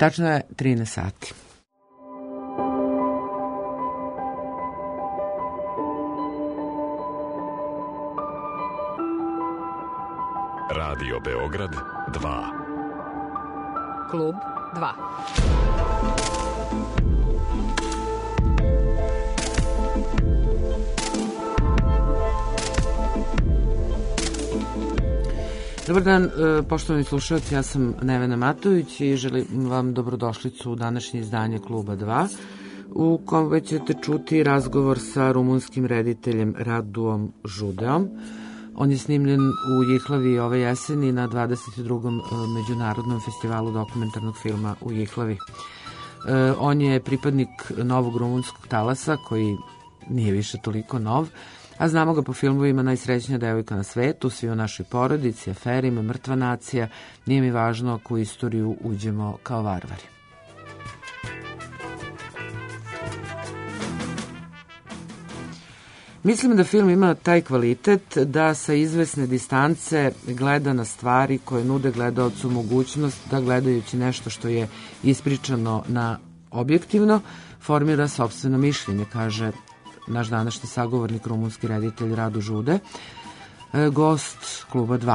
Tačno je 13 sati. Radio Beograd 2. Klub 2. Dobar dan, poštovani slušalci, ja sam Nevena Matović i želim vam dobrodošlicu u današnje izdanje Kluba 2, u kome ćete čuti razgovor sa rumunskim rediteljem Raduom Žudeom. On je snimljen u Jihlavi ove jeseni na 22. Međunarodnom festivalu dokumentarnog filma u Jihlavi. On je pripadnik novog rumunskog talasa, koji nije više toliko nov, a znamo ga po filmovima Najsrećnija devojka na svetu, Svi u našoj porodici, Aferima, Mrtva nacija, Nije mi važno ako u istoriju uđemo kao varvari. Mislim da film ima taj kvalitet da sa izvesne distance gleda na stvari koje nude gledaocu mogućnost da, gledajući nešto što je ispričano na objektivno, formira sopstveno mišljenje, kaže naš današnji sagovornik, rumunski reditelj Radu Žude, gost Kluba 2.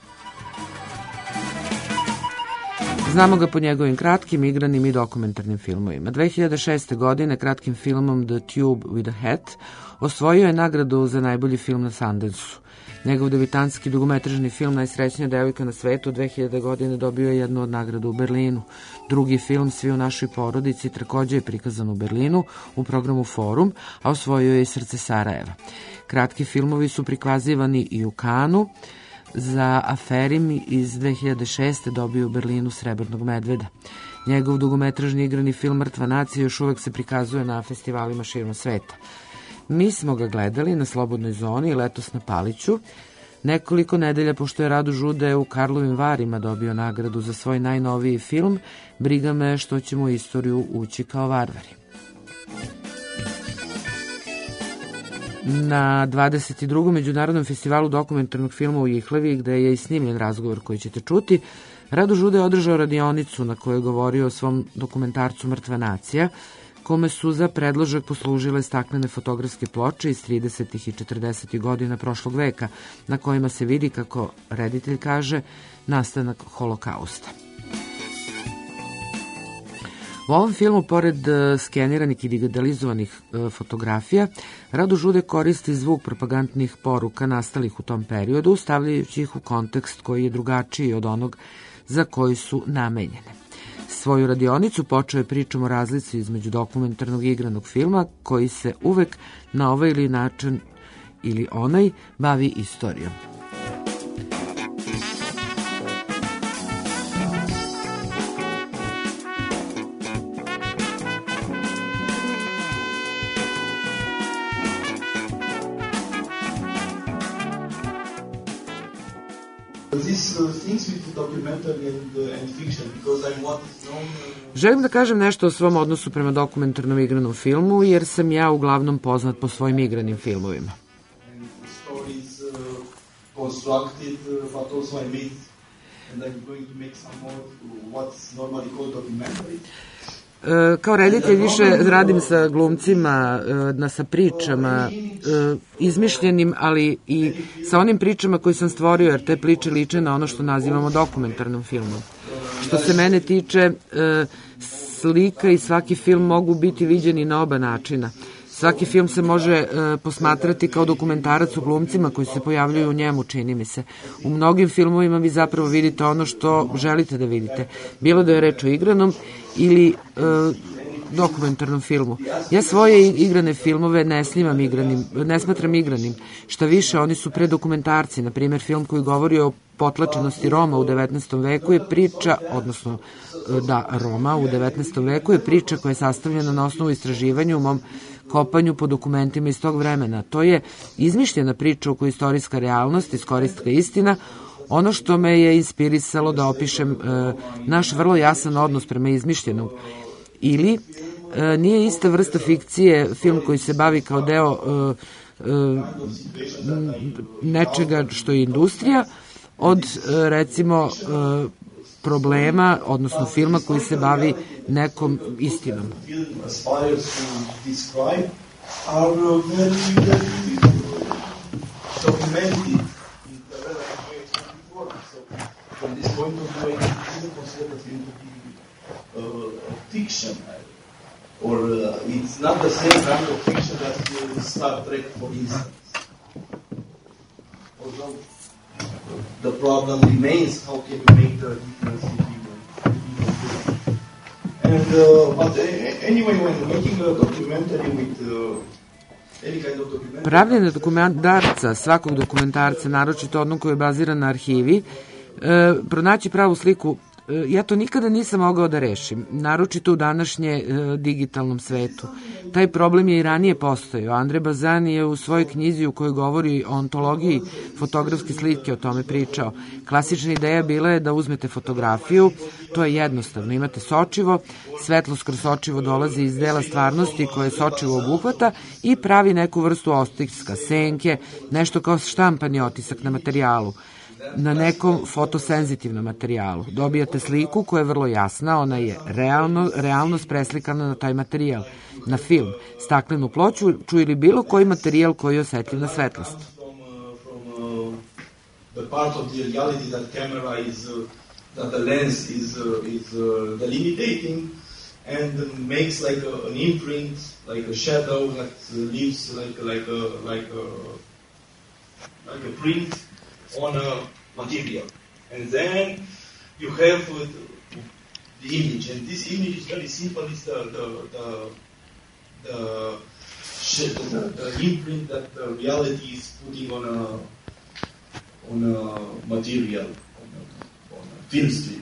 Znamo ga po njegovim kratkim, igranim i dokumentarnim filmovima. 2006. godine kratkim filmom The Tube with a Hat osvojio je nagradu za najbolji film na Sundance-u. Njegov debitanski dugometražni film Najsrećnija devojka na svetu 2000. godine dobio je jednu od nagrada u Berlinu. Drugi film Svi u našoj porodici takođe je prikazan u Berlinu u programu Forum, a osvojio je i Srce Sarajeva. Kratki filmovi su prikazivani i u Kanu. Za Aferim iz 2006. dobio u Berlinu Srebrnog medveda. Njegov dugometražni igrani film Mrtva nacija još uvek se prikazuje na festivalima širom sveta. Mi smo ga gledali na Slobodnoj zoni letos na Paliću, nekoliko nedelja pošto je Radu Žude u Karlovim Varima dobio nagradu za svoj najnoviji film Briga me što ćemo u istoriju ući kao varvari. Na 22. Međunarodnom festivalu dokumentarnog filma u Jihlavi, gde je i snimljen razgovor koji ćete čuti, Radu Žude je održao radionicu na kojoj je govorio o svom dokumentarcu Mrtva nacija, kome su za predložak poslužile staklene fotografske ploče iz 30. i 40. godina prošlog veka, na kojima se vidi, kako reditelj kaže, nastanak holokausta. U ovom filmu, pored skeniranih i digitalizovanih fotografija, Radu Žude koristi zvuk propagandnih poruka nastalih u tom periodu, stavljajući ih u kontekst koji je drugačiji od onog za koji su namenjene. Svoju radionicu počeo je pričom o razlici između dokumentarnog i igranog filma, koji se uvek na ovaj ili način ili onaj bavi istorijom. Želim da kažem nešto o svom odnosu prema dokumentarnom igranom filmu, jer sam ja uglavnom poznat po svojim igranim filmovima. Kao reditelj više radim sa glumcima, sa pričama, izmišljenim, ali i sa onim pričama koje sam stvorio, jer te priče liče na ono što nazivamo dokumentarnom filmom. Što se mene tiče, slika i svaki film mogu biti viđeni na oba načina. Svaki film se može posmatrati kao dokumentarac u glumcima koji se pojavljuju u njemu, čini mi se. U mnogim filmovima vi zapravo vidite ono što želite da vidite. Bilo da je reč o igranom ili dokumentarnom filmu. Ja svoje igrane filmove ne smatram igranim. Šta više, oni su predokumentarci. Na primjer, film koji govori o potlačenosti Roma u 19. veku je priča, odnosno Roma u 19. veku je priča koja je sastavljena na osnovu istraživanja u mom kopanju po dokumentima iz tog vremena. To je izmišljena priča u kojoj istorijska realnost, istorijska istina, ono što me je inspirisalo da opišem naš vrlo jasan odnos prema izmišljenog. Ili nije ista vrsta fikcije film koji se bavi kao deo nečega što je industrija od recimo problema, odnosno filma koji se bavi nekom istinom. Or it's not the same kind of fiction that Star Trek, for instance. Although the problem remains, how can you make the difference between and but anyway, when making a documentary with any kind of documentary... Pravljenje dokumentarca, svakog dokumentarca, naročito onog koji je baziran na arhivi, pronaći pravu sliku, ja to nikada nisam mogao da rešim, naročito u današnje digitalnom svetu. Taj problem je i ranije postojao. Andre Bazin je u svojoj knjizi u kojoj govori o ontologiji fotografske slike o tome pričao. Klasična ideja bila je da uzmete fotografiju, to je jednostavno, imate sočivo, svetlost kroz sočivo dolazi iz dela stvarnosti koje sočivo obuhvata i pravi neku vrstu otiska, senke, nešto kao štampani otisak na materijalu, na nekom fotosenzitivnom materijalu. Dobijate sliku koja je vrlo jasna, ona je realnost preslikana na taj materijal, na film, staklenu ploču ili bilo koji materijal koji je osetljiv na svetlost. That the lens is delimiting and makes like an imprint, like a shadow that leaves like a print on a material, and then you have the image, and this image is very simple. It's the imprint that the reality is putting on a material, on a film strip,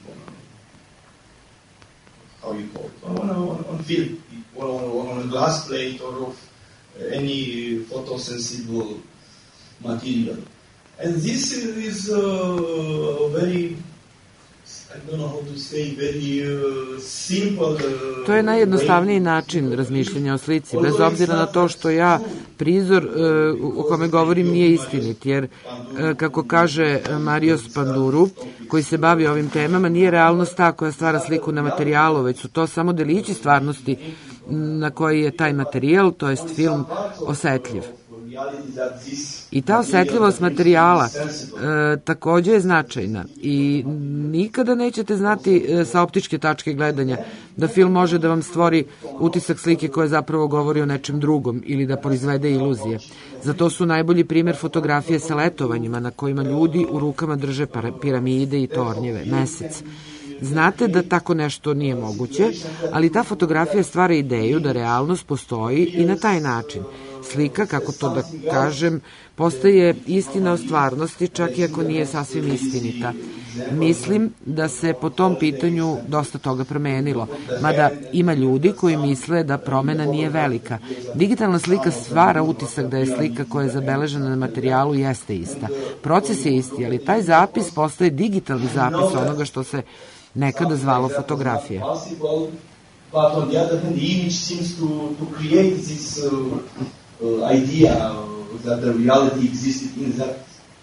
how you call it, on film, or on a glass plate, or of any photosensible material. And this is very, I don't know how to say, very simple. To je najjednostavniji način razmišljanja o slici, bez obzira na to što ja prizor o kome govorim nije istinit, jer kako kaže Mario Spanduru, koji se bavi ovim temama, nije realnost ta koja stvara sliku na materijalu, već su to samo delići stvarnosti na koji je taj materijal, to jest film, osetljiv. I ta osetljivost materijala takođe je značajna i nikada nećete znati sa optičke tačke gledanja da film može da vam stvori utisak slike koja zapravo govori o nečem drugom ili da proizvede iluzije. Zato su najbolji primer fotografije sa letovanjima na kojima ljudi u rukama drže piramide i tornjeve, mesec. Znate da tako nešto nije moguće, ali ta fotografija stvara ideju da realnost postoji i na taj način. Slika, kako to da kažem, postaje istina o stvarnosti, čak i ako nije sasvim istinita. Mislim da se po tom pitanju dosta toga promenilo, mada ima ljudi koji misle da promena nije velika. Digitalna slika stvara utisak da je slika koja je zabeležena na materijalu jeste ista. Proces je isti, ali taj zapis postaje digitalni zapis onoga što se nekada zvalo fotografije. But on the other hand, the image seems to create this idea that the reality existed in that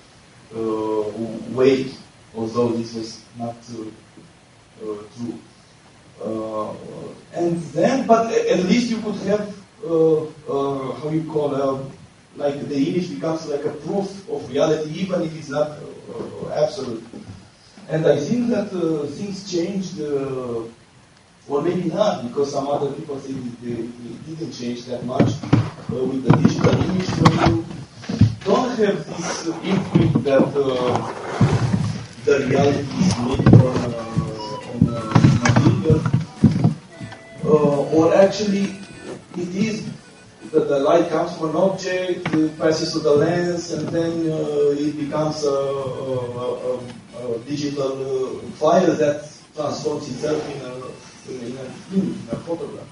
way, although this was not true. And then, but at least you could have, how you call, like the image becomes like a proof of reality, even if it's not absolute. And I think that things changed, or maybe not, because some other people think they didn't change that much with the digital image. When you don't have this imprint that the reality is made on a material, or actually it is that the light comes from an object, passes through the lens, and then it becomes a digital file that transforms itself in a photograph.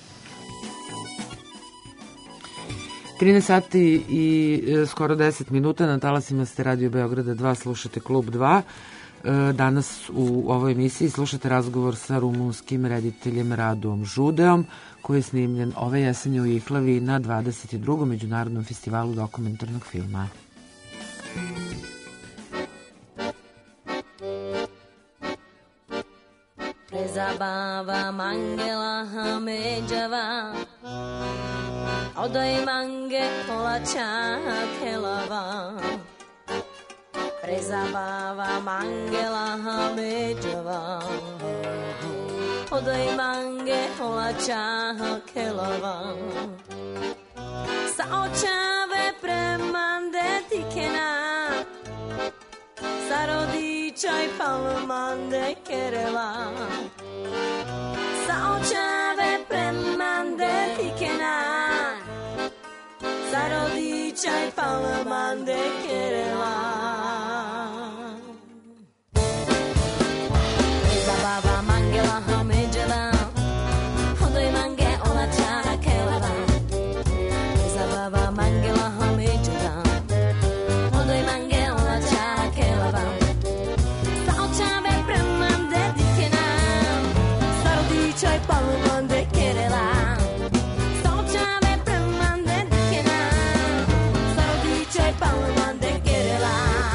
13 sati i skoro 10 minuta na talasima ste Radio Beograda 2, slušate Klub 2. Danas u ovoj emisiji slušate razgovor sa rumunskim rediteljem Raduom Žudeom, koji je snimljen ove jesenje u Ihlavi na 22. Međunarodnom festivalu dokumentarnog filma. baba mangela hamejava Odoj mange kolača kelava Preza baba mangela hamejava Odoj mange kolača kelava Sa očave premande tikena Sa rodičaj palmande kerela Sa očave premande tikena Sa rodičaj palmande kerela Za baba mangela hamejela Odoj mange olača kelava Za baba mangela hamejela Odoj mange olača kelava Sa očave premande tikena Sa rodičaj palmande kerela Sa očave premande tikena Sa rodičaj palmande kerela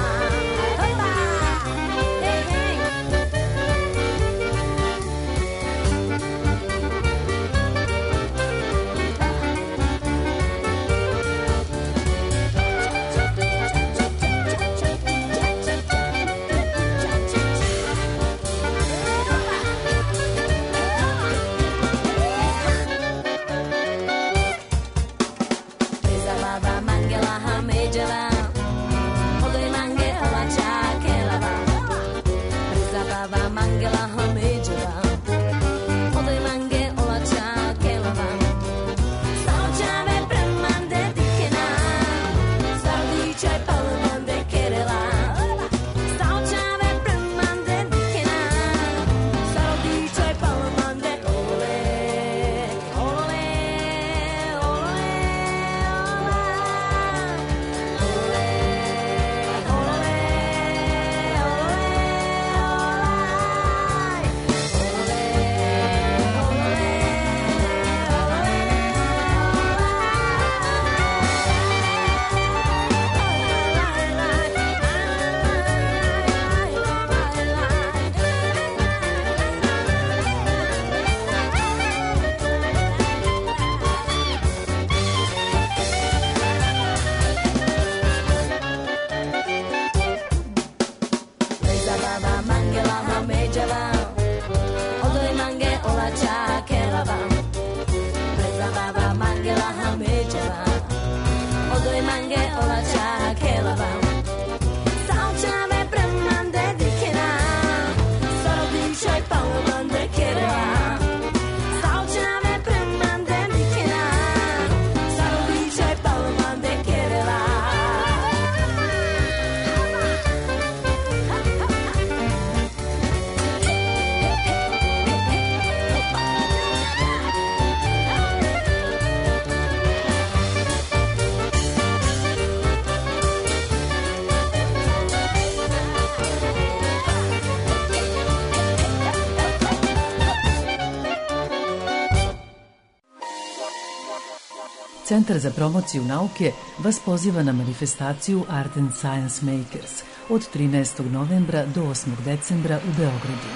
Centar za promociju nauke vas poziva na manifestaciju Art and Science Makers od 13. novembra do 8. decembra u Beogradu.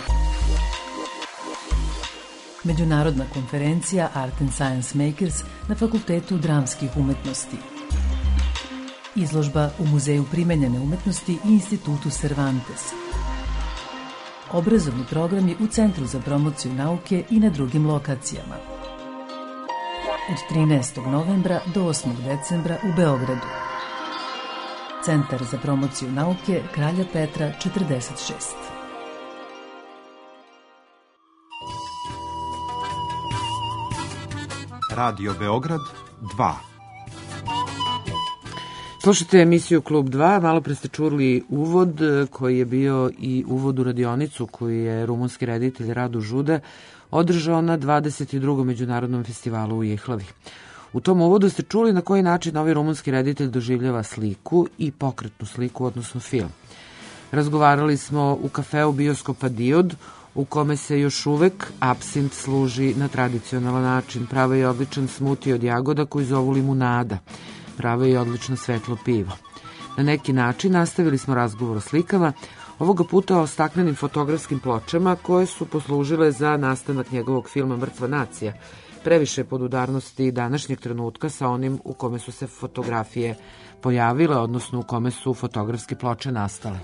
Međunarodna konferencija Art and Science Makers na Fakultetu dramskih umetnosti. Izložba u Muzeju primenjene umetnosti i Institutu Cervantes. Obrazovni programi u Centru za promociju nauke i na drugim lokacijama. Od 13. novembra do 8. decembra u Beogradu. Centar za promociju nauke Kralja Petra 46. Radio Beograd 2. Slušajte emisiju Klub 2, malo pre ste čuli uvod koji je bio i uvod u radionicu koju je rumunski reditelj Radu Žuda održao na 22. međunarodnom festivalu u Jihlavi. U tom uvodu ste čuli na koji način novi rumunski reditelj doživljava sliku i pokretnu sliku, odnosno film. Razgovarali smo u kafeu bioskopa Diod, u kome se još uvek apsint služi na tradicionalan način. Prava je odličan smuti od jagoda koji zovu limunada. Prava je odlično svetlo pivo. Na neki način nastavili smo razgovor o slikama, ovoga puta o staklenim fotografskim pločama koje su poslužile za nastanak njegovog filma Mrtva nacija, previše podudarnosti današnjeg trenutka sa onim u kome su se fotografije pojavile, odnosno u kome su fotografske ploče nastale.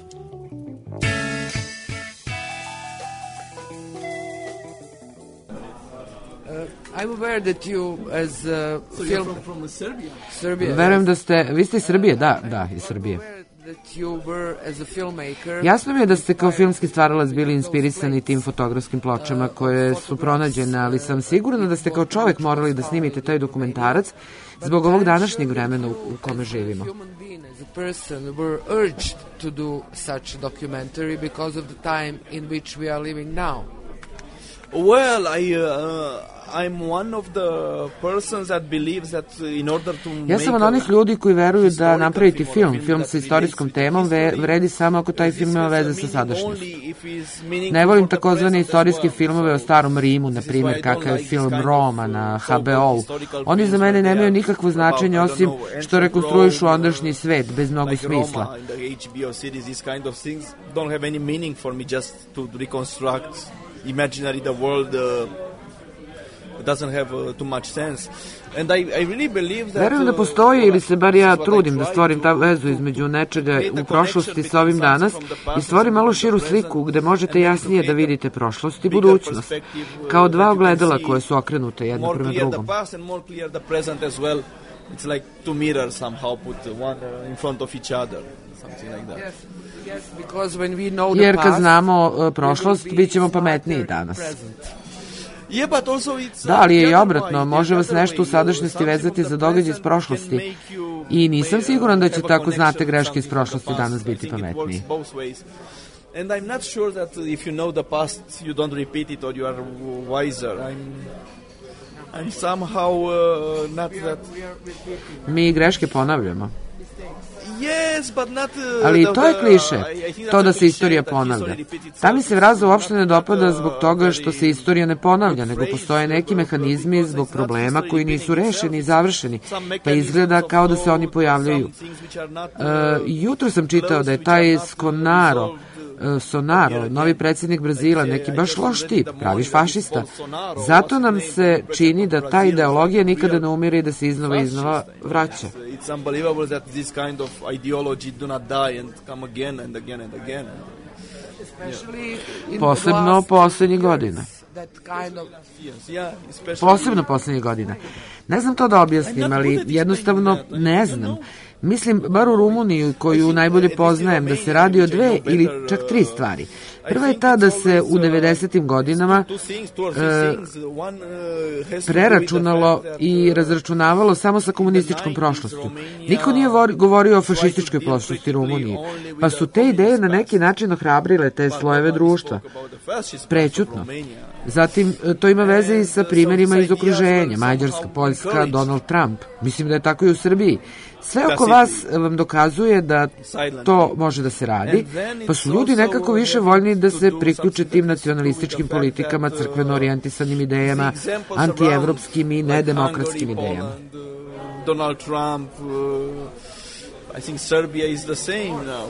I'm aware that you as film from Serbia. Verujem da ste, vi ste iz Srbije, da, iz Srbije. Jasno mi je da ste kao filmski stvaralac bili inspirisani tim fotografskim pločama koje su pronađene, ali sam sigurna da ste kao čovek morali da snimite taj dokumentarac zbog ovog današnjeg vremena u kome živimo. Well, I'm one of the persons that believes that in order to Ja sam od onih ljudi koji veruju da napraviti film sa istorijskom temom vredi samo ako taj film ima veze sa sadašnjošću. Ne volim takozvane istorijske filmove o starom Rimu, na primjer kakav je film Roma na HBO-u. Oni za mene nemaju nikakvo značenje osim što rekonstruišu ondašnji svet bez mnogo smisla. Imaginary the world doesn't have too much sense. And I really believe that verujem da postoji, ili se bar ja trudim da stvorim ta vezu između nečega u prošlosti sa ovim danas i stvorim malo širu sliku gde možete jasnije da vidite prošlost i budućnost, kao dva ogledala koje su okrenute jedno prema drugom. It's like two mirrors somehow put one in front of each other, something like that. Jer kad znamo prošlost, bit ćemo pametniji danas. Da, ali je i obratno, može vas nešto u sadašnjosti vezati za događaj iz prošlosti i nisam siguran da će tako znate greške iz prošlosti danas biti pametniji. And I'm not sure that if you know the past, you don't repeat it or you are wiser. I'm somehow not that... Mi greške ponavljamo. Yes, but not, ali to je kliše, to da se istorija ponavlja. Ta mi se fraza uopšte ne dopada zbog toga što se istorija ne ponavlja, nego postoje neki mehanizmi zbog problema koji nisu rešeni i završeni, pa izgleda kao da se oni pojavljaju. Jutro sam čitao da je taj Sonaro, novi predsjednik Brazila, neki baš loš tip, pravi fašista. Zato nam se čini da ta ideologija nikada ne umire i da se iznova vraća. It's unbelievable that this kind of ideology do not die and come again and again and again. Posebno poslednjih godina. Posebno poslednjih godina. Ne znam to da objasnim, ali jednostavno ne znam. Mislim, bar u Rumuniji, koju najbolje poznajem, da se radi o dve ili čak tri stvari. Prva je ta da se u 90. godinama preračunalo i razračunavalo samo sa komunističkom prošlošću. Niko nije govorio o fašističkoj prošlosti Rumuniji, pa su te ideje na neki način ohrabrile te slojeve društva. Prećutno. Zatim, to ima veze i sa primjerima iz okruženja, Mađarska, Poljska, Donald Trump. Mislim da je tako i u Srbiji. Sve oko vas vam dokazuje da to može da se radi, pa su ljudi nekako više voljni da se priključe tim nacionalističkim politikama, crkveno orijentisanim idejama, antievropskim i nedemokratskim idejama. Donald Trump, I think Serbia is the same now.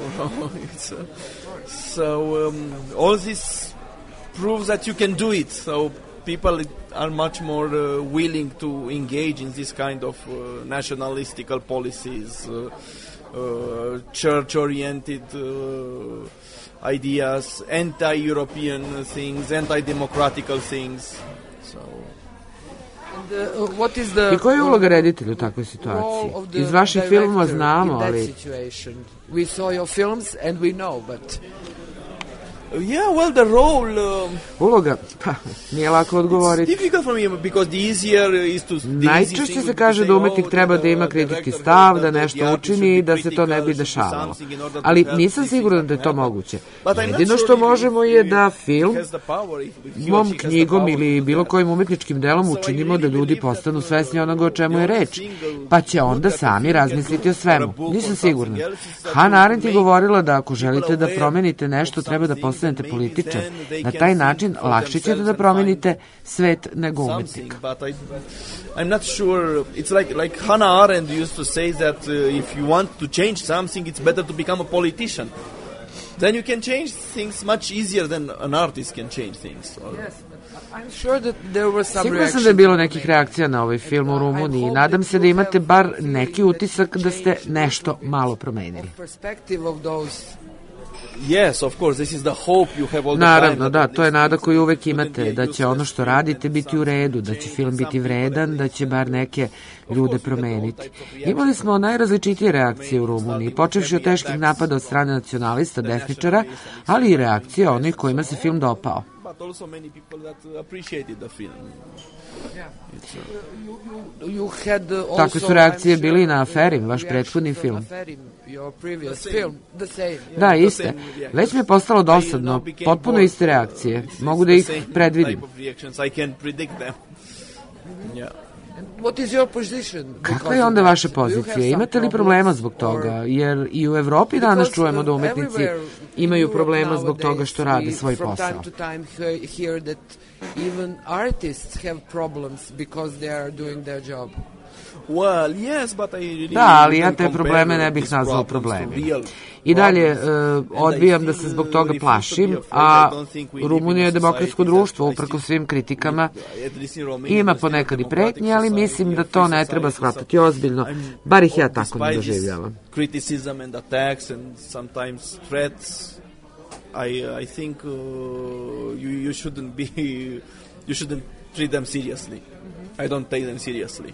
All this proves that you can do it. So people are much more willing to engage in this kind of nationalistical policies, church-oriented ideas, anti-European things, anti-democratical things. I koja je uloga reditelja u takvoj situaciji? Iz vaših filmova znamo, ali... We saw your films and we know, but... Yeah, well, the role... Uloga? Pa, nije lako odgovoriti. It's difficult for me because the easier is to... Najčešće se kaže da umetnik treba da ima kritički stav, da nešto učini i da se to ne bi dešavalo. Ali nisam siguran da je to moguće. Jedino što možemo je da film, mom knjigom ili bilo kojim umetničkim delom učinimo da ljudi postanu svesni onoga o čemu je reč, pa će onda sami razmisliti o svemu. Nisam sigurna. Hannah Arendt je govorila da ako želite da promenite nešto, treba da postanete političar. Na taj način lakše ćete da promenite svet nego umetnika. I'm not sure. It's like Hannah Arendt used to say that if you want to change something, it's better to become a politician. then you can change things much easier than an artist can change things. Sigurno sam da je bilo nekih reakcija na ovaj film u Rumuniji i nadam se da imate bar neki utisak da ste nešto malo promenili. Yes, of course, this is the hope you have all the time. Naravno, da, to je nada koju uvek imate, da će ono što radite biti u redu, da će film biti vredan, da će bar neke ljude promeniti. Imali smo najrazličitije reakcije u Rumuniji, počevši od teških napada od strane nacionalista, desničara, ali i reakcije onih kojima se film dopao. But also many people that appreciated the film. Takve su reakcije bili i na Aferim, vaš prethodni film. Da, iste. Već mi je postalo dosadno, potpuno iste reakcije. Mogu da ih predvidim. Kakva je onda vaša pozicija? Imate li problema zbog toga? Jer i u Evropi danas čujemo da umetnici imaju problema zbog toga što rade svoj posao. Da, ali ja te probleme ne bih nazvao problemima. I dalje odbijam da se zbog toga plašim, a Rumunija je demokratsko društvo, uprko svim kritikama. Ima ponekad i pretnje, ali mislim da to ne treba shvatati ozbiljno, bar ih ja tako ne doživljavam. I think you shouldn't treat them seriously. I don't take them seriously.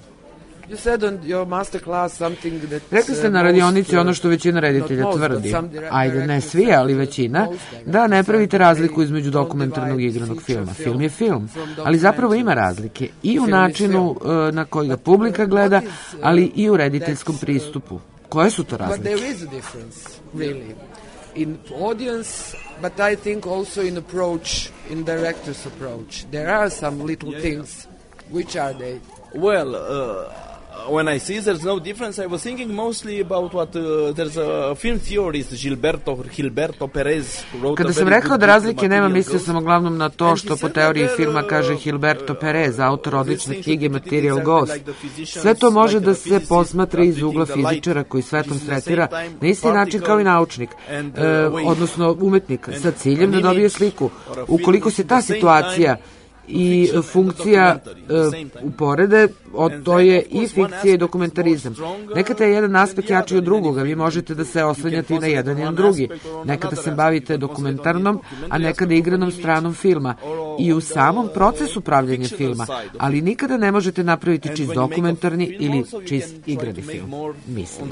Rekli ste na radionici ono što većina reditelja tvrdi, ajde ne svi, ali većina, da ne pravite razliku između dokumentarnog i igranog filma. Film je film, ali zapravo ima razlike i u načinu na koji ga publika gleda, ali i u rediteljskom pristupu. Koje su to razlike? In audience, but I think also in approach, in director's approach. There are some little things. Which are they? Well, when I see there's no difference, I was thinking mostly about what there's a film theorist Gilberto Perez wrote. Kada sam rekao da razlike nema, mislio sam uglavnom na to što po teoriji filma kaže Gilberto Perez, autor odlične knjige Material Ghost. Sve to može da se posmatra iz ugla fizičara koji svetom tretira na isti način kao i naučnik, odnosno umetnik, sa ciljem da dobije sliku. Ukoliko se ta situacija i funkcija uporede, to je i fikcija i dokumentarizam. Nekada je jedan aspekt jači od drugoga, vi možete da se oslanjate i na jedan i na drugi. Nekada se bavite dokumentarnom, a nekada igranom stranom filma. I u samom procesu pravljenja filma, ali nikada ne možete napraviti čist dokumentarni ili čist igrani film. Mislim.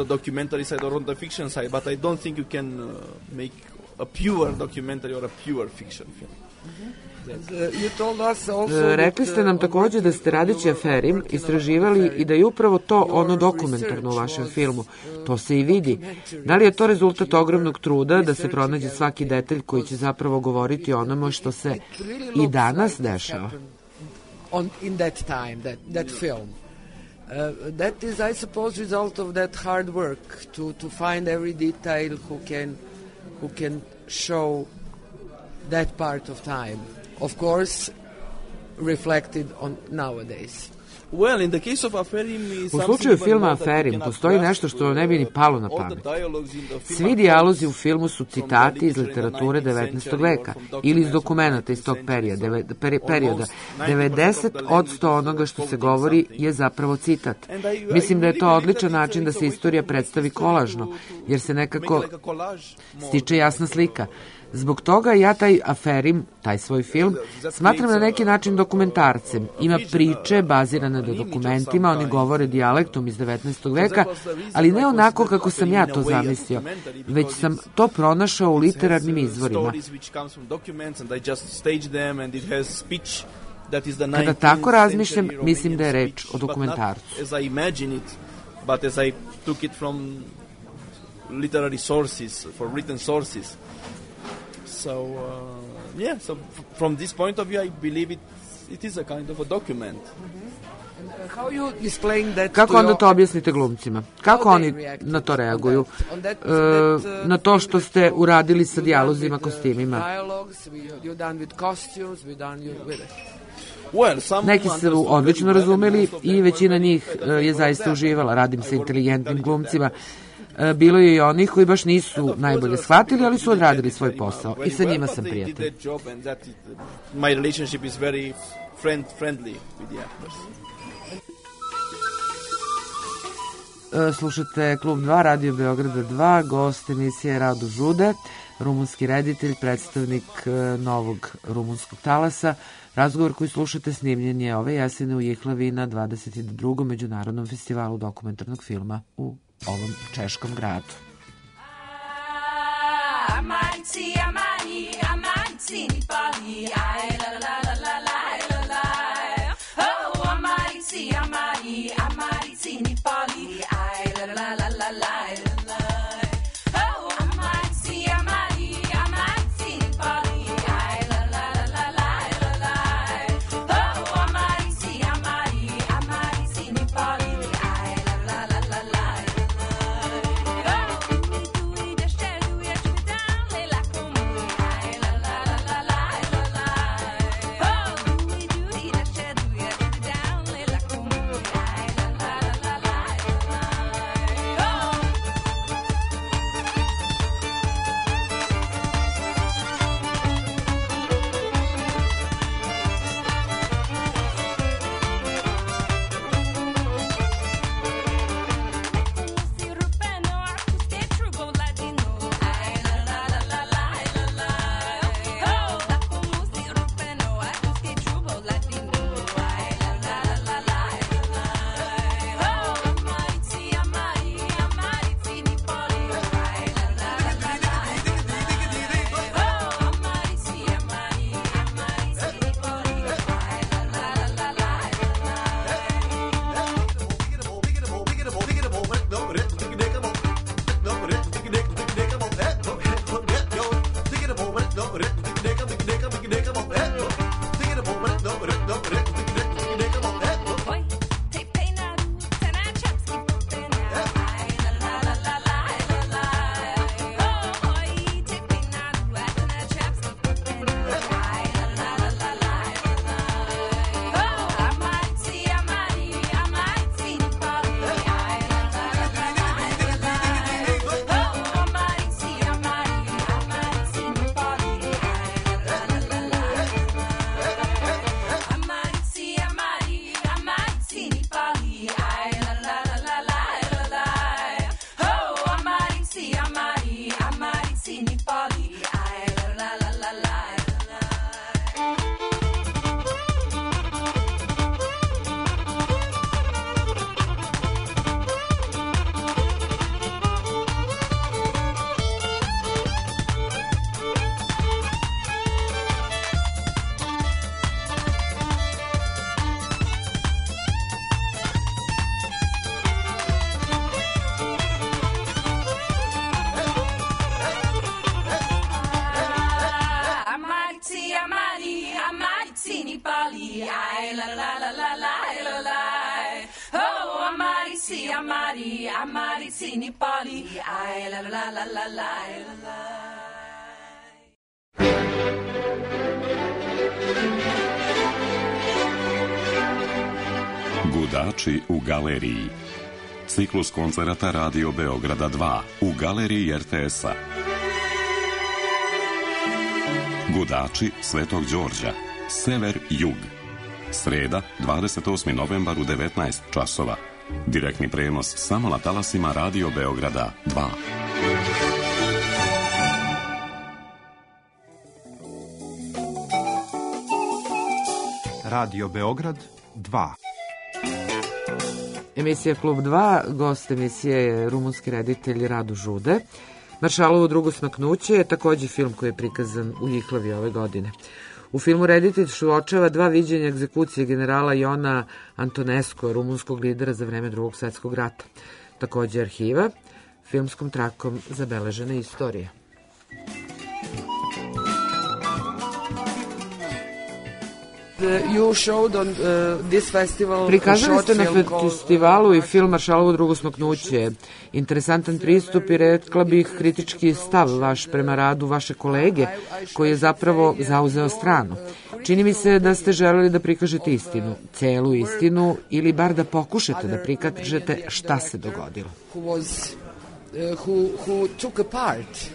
Rekli ste nam takođe da ste radeći Aferim istraživali i da je upravo to ono dokumentarno u vašem filmu. To se i vidi. Da li je to rezultat ogromnog truda da se pronađe svaki detalj koji će zapravo govoriti o onome što se i danas dešava? In that time, that film. That is, I suppose, result of that hard work to find every detail who can show that part of time. Of course, reflected on nowadays. U slučaju filma Aferim postoji nešto što ne bi ni palo na pamet. Svi dijalozi u filmu su citati iz literature 19. veka ili iz dokumenta iz tog perioda. 90% onoga što se govori je zapravo citat. Mislim da je to odličan način da se istorija predstavi kolažno, jer se nekako stiče jasna slika. Zbog toga ja taj Aferim, taj svoj film, smatram na neki način dokumentarcem. Ima priče bazirane na dokumentima, oni govore dijalektom iz 19. veka, ali ne onako kako sam ja to zamislio, već sam to pronašao u literarnim izvorima. Kada tako razmišljam, mislim da je reč o dokumentarcu. So, so from this point of view, I believe it is a kind of a document. Kako onda to objasnite glumcima? Kako oni na to reaguju? Na to što ste uradili sa dijalozima, kostimima? Neki su odlično razumeli i većina njih je zaista uživala. Radim sa inteligentnim glumcima. bilo je i onih koji baš nisu najbolje shvatili, ali su odradili svoj posao i sa njima sam prijatelj. My relationship is very friendly with the actors. Slušate Klub 2, Radio Beograda 2, gost emisije Rado Žude, rumunski reditelj, predstavnik novog rumunskog talasa. Razgovor koji slušate snimljen je ove jesene u Jihlavi na 22. Međunarodnom festivalu dokumentarnog filma u ovom češkom gradu. Gudači u galeriji. Ciklus koncerata Radio Beograda 2 u galeriji RTS-a. Gudači Svetog Đorđa. Sever-jug. Sreda, 28. novembar u 19 časova. Direktni prenos samo na talasima Radio Beograda 2. Radio Beograd 2. Emisija Klub 2, gost emisije je rumunski reditelj Rado Žude. Maršalovo drugo smaknuće je takođe film koji je prikazan u Jihlavi ove godine. U filmu reditelj suočava dva viđenja egzekucije generala Iona Antonescu, rumunskog lidera za vreme Drugog svetskog rata. Takođe arhiva, filmskom trakom zabeležene istorije. Prikazali ste na festivalu i film Maršalovo drugo smaknuće. Interesantan pristup i rekla bih kritički stav vaš prema radu vaše kolege koji je zapravo zauzeo stranu. Čini mi se da ste želeli da prikažete istinu, celu istinu ili bar da pokušate da prikažete šta se dogodilo. who took a part.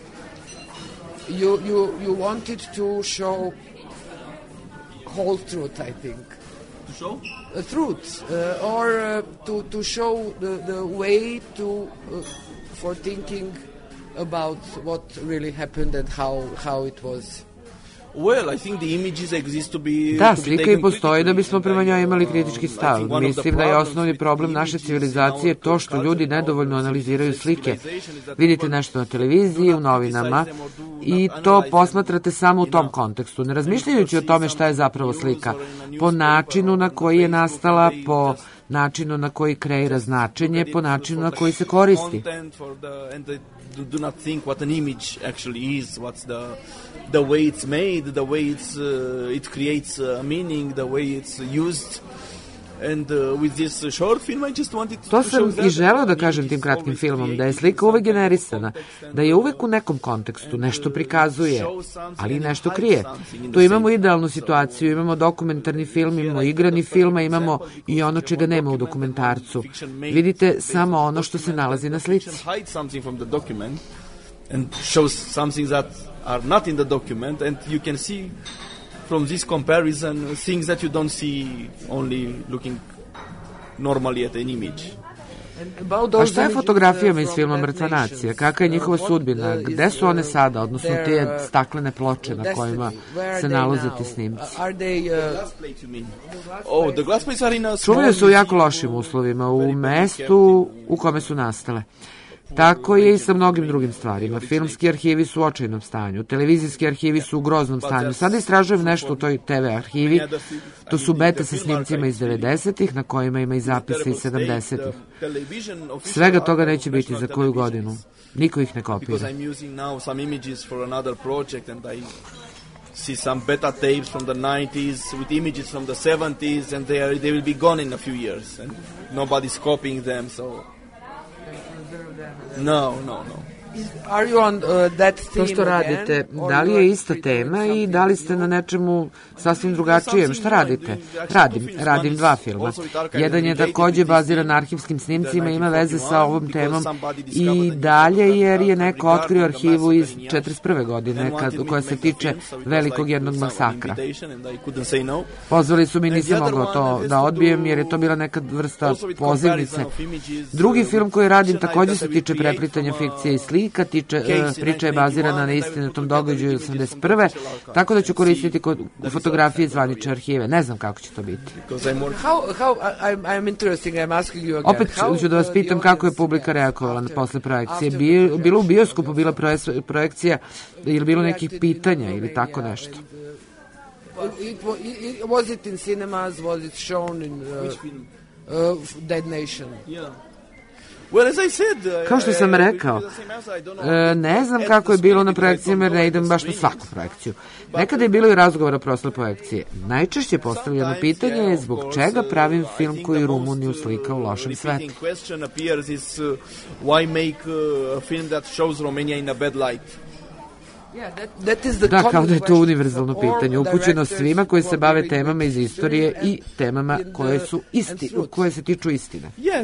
You wanted to show whole truth, I think. To show? Truth, or to show the way for thinking about what really happened and how it was. Well, I think the images exist to be... Da, slika i postoji da bismo prema njoj imali kritički stav. Mislim da je osnovni problem naše civilizacije to što ljudi nedovoljno analiziraju slike. Vidite nešto na televiziji, u novinama i to posmatrate samo u tom kontekstu, ne razmišljajući o tome šta je zapravo slika. Po načinu na koji je nastala, po načinu na koji kreira značenje, po načinu na koji se koristi. Do not think what an image actually is, what's the way it's made, the way it creates a meaning, the way it's used. And with this short film I just wanted to to sam i želeo da kažem tim kratkim filmom, da je slika uvek generisana, da je uvek u nekom kontekstu, nešto prikazuje, ali i nešto krije. Tu imamo idealnu situaciju, imamo dokumentarni film, imamo igrani film, a imamo i ono čega nema u dokumentarcu. Vidite samo ono što se nalazi na slici. And shows something that are not in the document, and you can see from this comparison things that you don't see only looking normally at an image. A šta je fotografijama iz filma Mrtva nacija? Kakva je njihova sudbina? Gde su one sada, odnosno te staklene ploče na kojima se nalaze ti snimci? Čuvaju se u jako lošim uslovima, u mestu u kome su nastale. Tako je i sa mnogim drugim stvarima. Filmski arhivi su u očajnom stanju, televizijski arhivi su u groznom stanju. Sada istražujem nešto u toj TV arhivi. To su bete sa snimcima iz 90-ih, na kojima ima i zapisa iz 70-ih. Svega toga neće biti za koju godinu. Niko ih ne kopira. See some beta tapes from the 90s with images from the 70s, and they will be gone in a few years, and nobody's copying them, so... No. Are you on that theme? To što radite, da li je ista tema i da li ste na nečemu sasvim drugačijem? Šta radite? Radim dva filma. Jedan je takođe baziran na arhivskim snimcima, ima veze sa ovom temom i dalje jer je neko otkrio arhivu iz 41. godine koja se tiče velikog jednog masakra. Pozvali su mi, nisam mogao to da odbijem jer je to bila neka vrsta pozivnice. Drugi film koji radim takođe se tiče preplitanja fikcije i slika, priča je bazirana na istinitom događaju 81. Tako da ću koristiti fotografije iz zvanične arhive. Ne znam kako će to biti. Opet ću da vas pitam kako je publika reagovala posle projekcije. Bilo u bioskopu, bila projekcija ili bilo nekih pitanja ili tako nešto? Was it in cinemas? Was it shown in Dead Nation? Kao što sam rekao, ne znam kako je bilo na projekcijama jer ne idem baš na svaku projekciju. Nekada je bilo i razgovora prosle projekcije. Najčešće postavljeno pitanje je zbog čega pravim film koji Rumuniju slika u lošem svetu. Da, kao da je to univerzalno pitanje, upućeno svima koji se bave temama iz istorije i temama koje se tiču istine.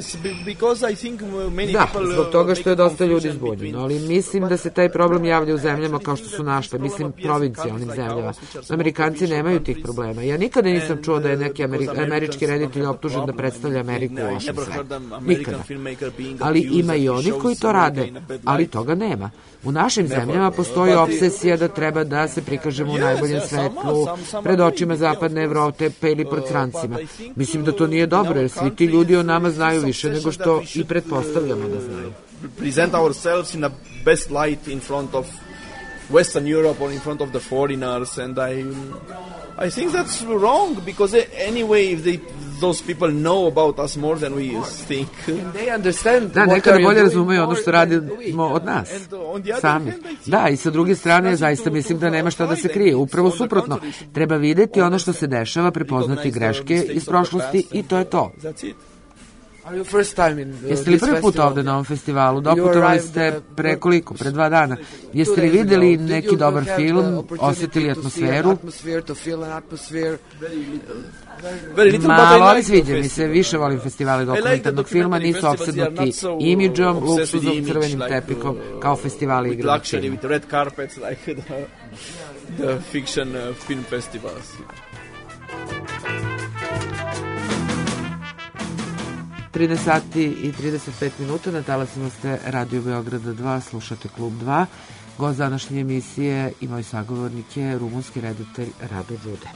Da, zbog toga što je dosta ljudi zbunjeno, ali mislim da se taj problem javlja u zemljama kao što su naše, mislim provincijalnim zemljama. Amerikanci nemaju tih problema. Ja nikada nisam čuo da je neki američki reditelj optužen da predstavlja Ameriku u lošem svetu. Nikada. Ali ima i onih koji to rade, ali toga nema. U našim zemljama postoji obsesija da treba da se prikažemo u najboljem svetlu, pred očima zapadne Evrope, pa ili pred strancima. Mislim da to nije dobro, jer svi ti ljudi o nama znaju više nego što i pretpostavljamo da znaju. Present ourselves in the best light in front of Western Europe or in front of the foreigners, and I think that's wrong, because anyway, if those people know about us more than we think. Da, nekada bolje razumeju ono što radimo od nas, sami. Da, i sa druge strane, zaista mislim da nema šta da se krije. Upravo suprotno, treba videti ono što se dešava, prepoznati greške iz prošlosti i to je to. Are you first time in Jeste li prvi put ovde na ovom festivalu? Doputovali ste pre koliko? Pre 2 dana. Jeste li videli neki dobar film, osjetili atmosferu? Malo, ali sviđa mi se, više volim festivale dokumentarnog filma, nisu opsednuti imidžom, luksuzom, crvenim tepikom, kao festivali igranog filma. The fiction film festivals. sati i 35 minuta, na talasima ste Radio Beograda 2, slušate Klub 2. Gost današnje emisije i moj sagovornik je rumunski reditelj Rado Đude.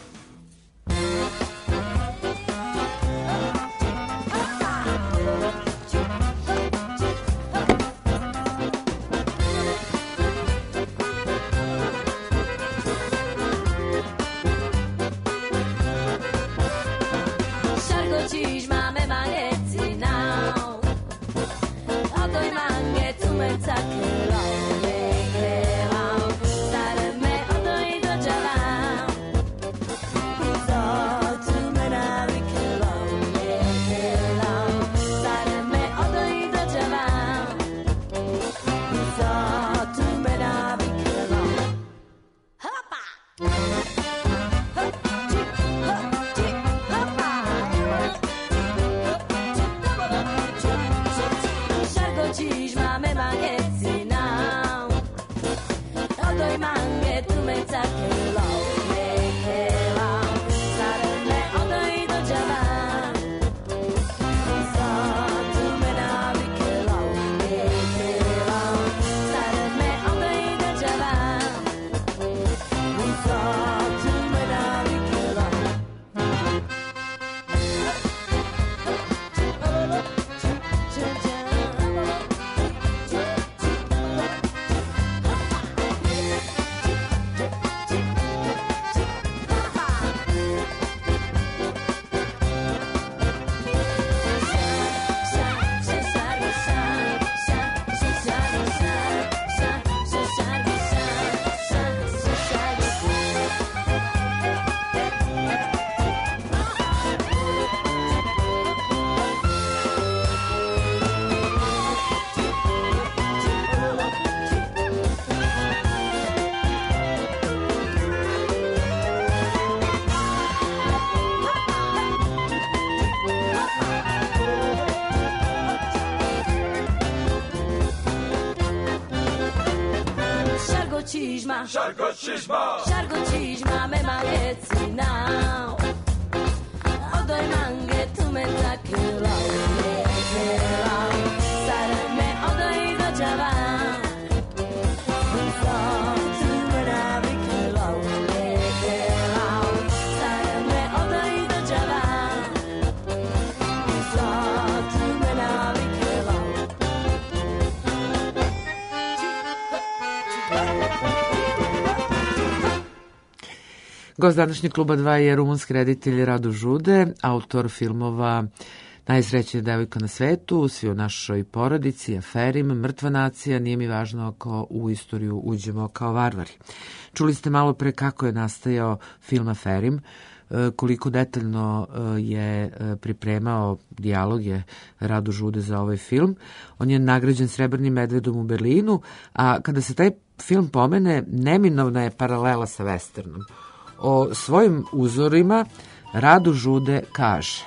Sciargo cisma me magheți now. O doi mange tu me zakila. Sare me o doi do java. Tu me na bikila. Sare me o doi do java. Tu me na bikila. Gost današnjeg Kluba 2 je rumunski reditelj Rado Žude, autor filmova Najsrećnija devojka na svetu, Svi u našoj porodici, Aferim, Mrtva nacija, Nije mi važno ako u istoriju uđemo kao varvari. Čuli ste malo pre kako je nastajao film Aferim, koliko detaljno je pripremao dijaloge Rado Žude za ovaj film. On je nagrađen Srebrnim medvedom u Berlinu, a kada se taj film pomene, neminovna je paralela sa westernom. O svojim uzorima Rado Žude kaže: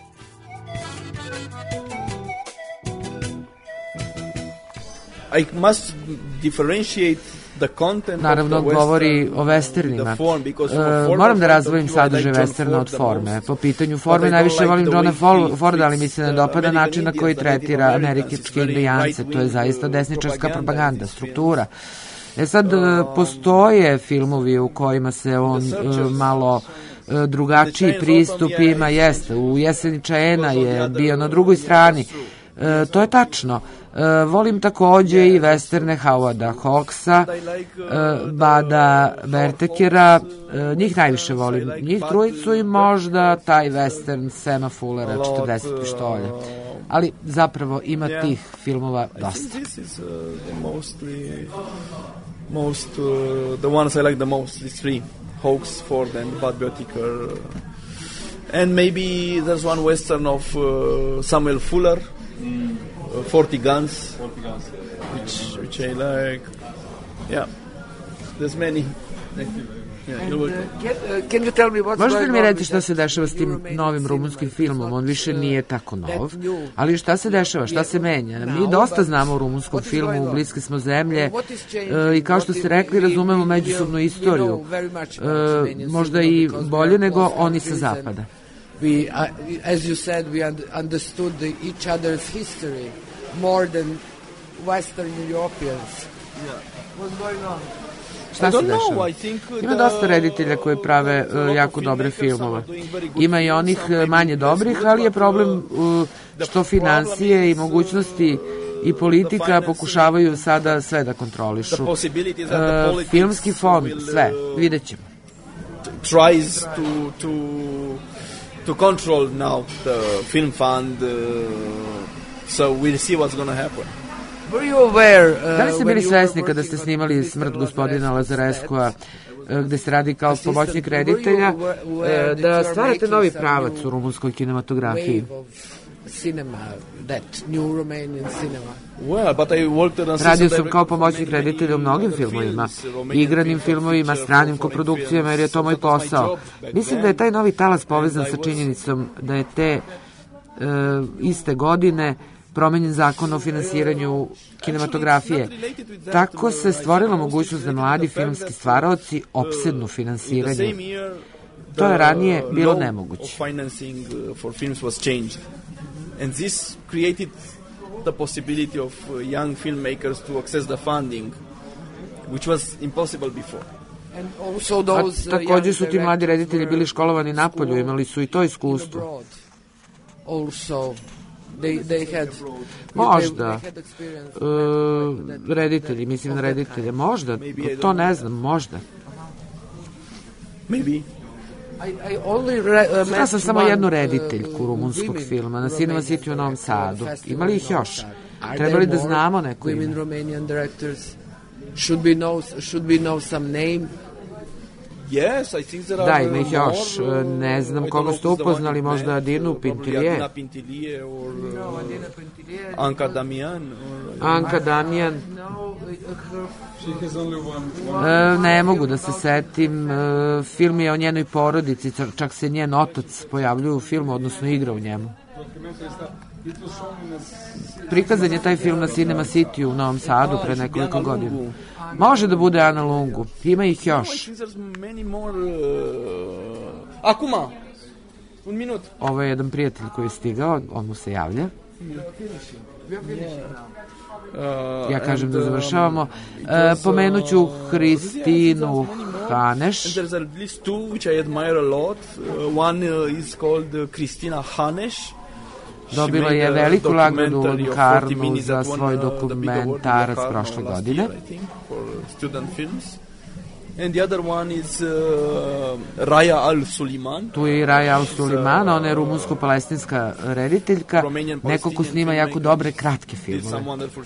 I must differentiate the content. Naravno, govori o westernima. Moram da razdvojim sadržaj westerna od forme. Po pitanju forme najviše volim Johna Forda, ali mi se ne dopada način na koji tretira američke indijance. To je zaista desničarska propaganda, struktura. Sad, postoje filmovi u kojima se on malo drugačiji pristup ima, jeste. U Jeseni Čaena je bio na drugoj strani. To je tačno. Volim takođe i westerne Howarda Hawksa, Bada Bertekera, njih najviše volim. Njih trojicu i možda taj western Sama Fullera, 40 pištolja. Ali zapravo ima tih filmova dosta. The ones I like the most, these three, Hawks, Ford and Bud Berteker. And maybe there's one western of Samuel Fuller, 40 Guns, which I like. Yeah, there's many. Can you tell me what's Možete li going mi on reći with šta se that dešava s tim Romanian novim cinema? rumunskim filmom? On više nije tako nov, that new- ali šta se dešava, šta se menja? Mi Now, dosta but znamo o rumunskom what is filmu, going on? bliske smo zemlje What is changing? i kao što What ste is- rekli, razumemo we međusobnu know istoriju, very much about Romanian možda cinema i because we bolje are nego both oni sa countries zapada. and We, as you said, we understood each other's history more than Western Europeans. What's going on? Šta se dešava? Ima dosta reditelja koji prave jako dobre filmove. Ima i onih manje dobrih, ali je problem što financije i mogućnosti i politika pokušavaju sada sve da kontrolišu. Filmski fond, sve, vidjet ćemo. Tries to control now the film fund, so we'll see what's going to happen. Were you aware, Da li ste bili when you svesni were kada working ste on snimali Mr. Smrt gospodina Lazareskova Lazareskova, gde se radi kao Assistant, pomoćnik were you reditelja, aware that da you are stvarate novi making some pravac new u rumunskoj kinematografiji? wave of cinema, that new Romanian cinema? Well, but I worked on Radio sam kao pomoćnik reditelja u mnogim filmovima, igranim filmovima, stranim koprodukcijama, jer je to moj posao. Mislim da je taj novi talas povezan sa činjenicom da je te iste godine promenjen zakon o finansiranju kinematografije. Tako se stvorila mogućnost da mladi filmski stvaraoci opsednu finansiranje. To je ranije bilo nemoguće. Financing for films was changed, and this created the possibility of young filmmakers to access the funding, which was impossible before. And also those, A takođe young su ti mladi directors reditelji were bili školovani napolju, imali su i to iskustvo. abroad. Also, they had Možda. they had experience. Reditelji, mislim na reditelje, možda, to ne znam, možda. Maybe. I only Ja sam samo jednu rediteljku rumunskog filma na Cinema City u Novom Sadu. Ima li ih još? Trebali da znamo neko ime. Women Romanian directors. Should we know some name? Yes, I think there Da, are ima ih još. Ne znam koga ste upoznali, možda Adinu Pintilije. Adina Pintilije or Anka Damian. Anka Damian. Ne mogu da se setim. Film je o njenoj porodici, čak se njen otac pojavljuje u filmu, odnosno igra u njemu. Prikazan je taj film na Cinema City u Novom Sadu pre nekoliko godina. Može da bude Ana Lungu. Ima ih još. Akuma! Un minut. Ovo je jedan prijatelj koji je stigao, on mu se javlja. Ja kažem da završavamo. Pomenuću Kristinu Haneš. There's at least two which I admire a lot. One is called Kristina Haneš. Dobila je veliku nagradu u Locarnu za svoj dokumentarac prošle godine. And the other one is Raya Al-Suliman. Tu je i Raya Al-Suliman, ona je rumunsko-palestinska rediteljka, neko ko snima jako dobre kratke filmove.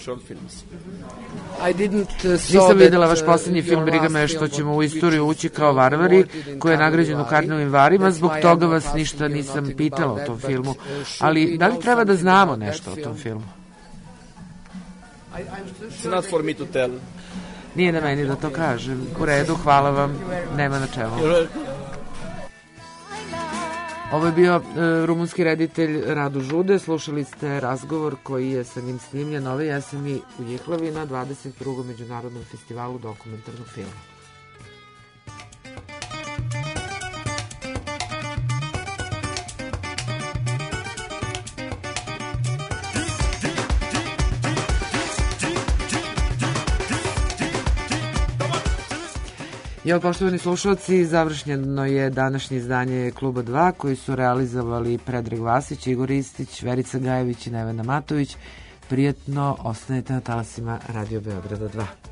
Nisam videla vaš posljednji film, briga me što ćemo u istoriju ući kao varvari, koji je nagrađen u Karnovim varima, zbog toga vas ništa nisam pitala o tom filmu. Ali da li treba da znamo nešto o tom filmu? It's not for me to tell. Nije na meni da to kažem. U redu, hvala vam, nema na čemu. Ovo je bio rumunski reditelj Radu Žude. Slušali ste razgovor koji je sa njim snimljen ove jeseni u Jihlavi na 22. Međunarodnom festivalu dokumentarnog filma. Poštovani slušalci, završeno je današnje izdanje Kluba 2 koji su realizovali Predrag Vasić, Igor Istić, Verica Gajević i Nevena Matović. Prijetno ostanete na talasima Radio Beograda 2.